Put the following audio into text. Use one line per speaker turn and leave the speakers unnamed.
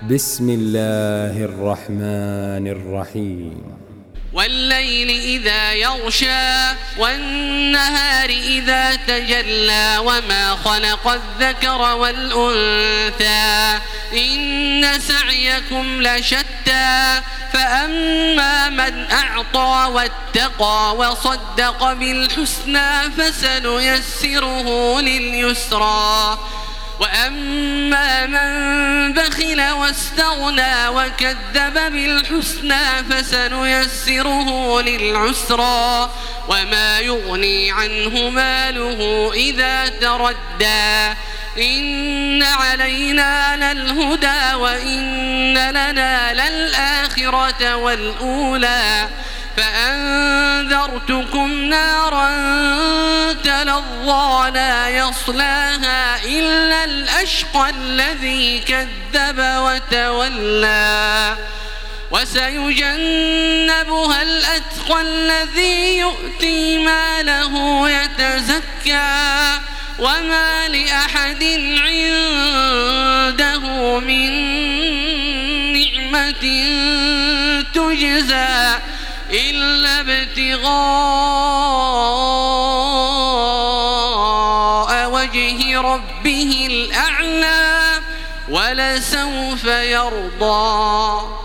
بسم الله الرحمن الرحيم
والليل إذا يغشى والنهار إذا تجلى وما خلق الذكر والأنثى إن سعيكم لشتى فأما من أعطى واتقى وصدق بالحسنى فسنيسره لليسرى وأما من بخل واستغنى وكذب بالحسنى فسنيسره للعسرى وما يغني عنه ماله إذا تردى إن علينا للهدى وإن لنا للآخرة والأولى فأنذرتكم نارا تلظى لا يصلاها إلا الأشقى الذي كذب وتولى وسيجنبها الأتقى الذي يؤتي ماله يتزكى وما لأحد عنده من نعمة تجزى إلا ابتغاء وجه ربه الأعلى ولسوف يرضى.